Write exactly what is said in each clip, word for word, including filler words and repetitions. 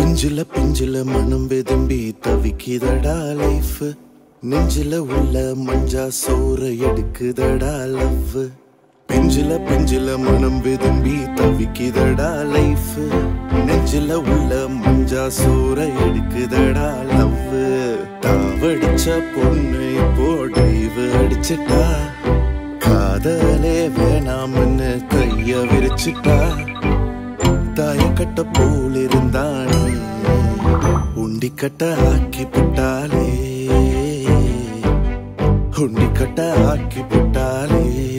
பிஞ்சில பிஞ்சில மனம் வெதும்பி தவிக்குதடா லைஃப். நெஞ்சில உள்ள மஞ்சா சோற எடுக்குதடா லவ். பிஞ்சில பிஞ்சில மனம் வெதும்பி தவிக்குதடா லைஃப். நெஞ்சில உள்ள மஞ்சா சோற எடுக்குதடா லவ். தாவடிச்ச பொண்ணு இப்போ டிரைவ் அடிச்சிட்டா. காதலே வேணாம்னு கைய விரிச்சிட்டா. தாயக்கட்ட போல் இருந்தானே உண்டிக்கட்ட ஆக்கி புட்டாலே. உண்டிக்கட்ட ஆக்கி புட்டாலே.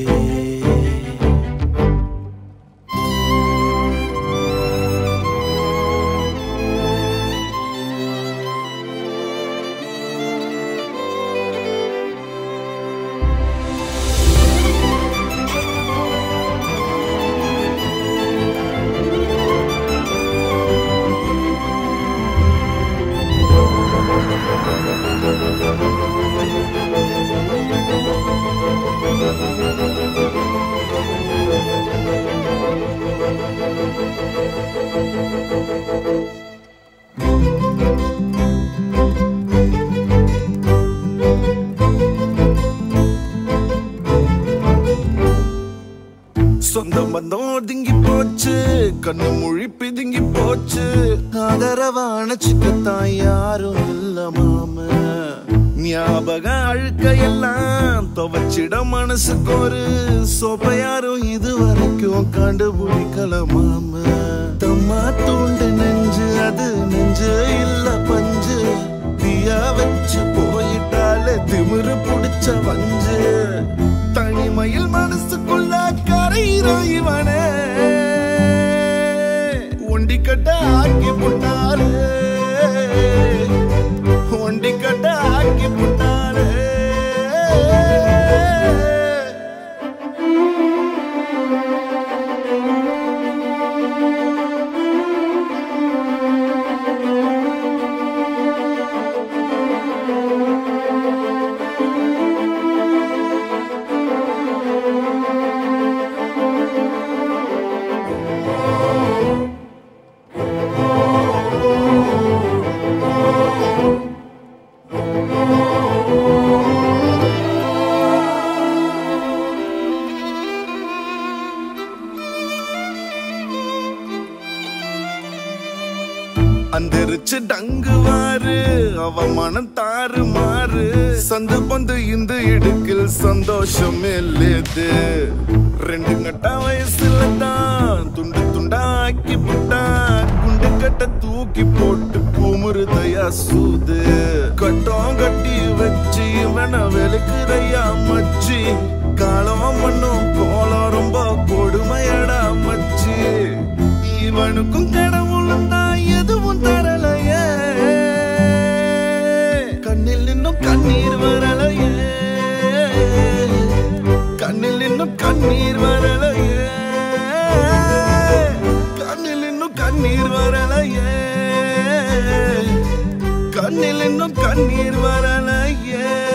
சொந்தம் பந்தம் ஒதுங்கி போச்சு. கண்ணு மொழி பிதுங்கி போச்சு. ஆதரவான சிக்கத்தான் யாரும் இல்ல மாம. ஞாபகம் அழுக்கையெல்லாம் துவச்சிட மனசுக்கு ஒரு சோப்ப யாரும் இது வரைக்கும் கண்டுபிடிக்கல மாம. தம்மா தூண்டு நெஞ்சு அது நெஞ்சு இல்ல பஞ்சு. தீயா வச்சு போயிட்டாலே திமிரு புடிச்ச வஞ்சு. தனிமையில் மனசுக்குள்ள கரையிறான் இவனே. ஒண்டிக்கட்ட ஆக்கி புட்டாலே. ஒண்டிக்கட்ட ஆக்கி புட்டாலே. அந்தரிச்சு டங்குவாரு அவ மனம் தாறு மாறு. சந்து பந்து இந்த இடுக்கில் சந்தோஷம் இல்லது. ரெண்டு கட்ட வயசுல தான் துண்டு துண்டா ஆக்கி புட்டா. குண்டு கட்ட தூக்கி போட்டு குமுறுதையா சூது. கட்டம் கட்டி வச்சு இவன வெளுக்குதையா மச்சி. காலம் மண்ணும் கோலம் ரொம்ப கொடுமையடா மச்சி. இவனுக்கும் கடவுளும் தான் எதுவும் தரலையே. கண்ணில் இன்னும் கண்ணீர் வரலையே. கண்ணில் இன்னும் கண்ணீர் வரலையே. கண்ணில் இன்னும் கண்ணீர் வரலையே. கண்ணில் இன்னும் கண்ணீர் வரலையே.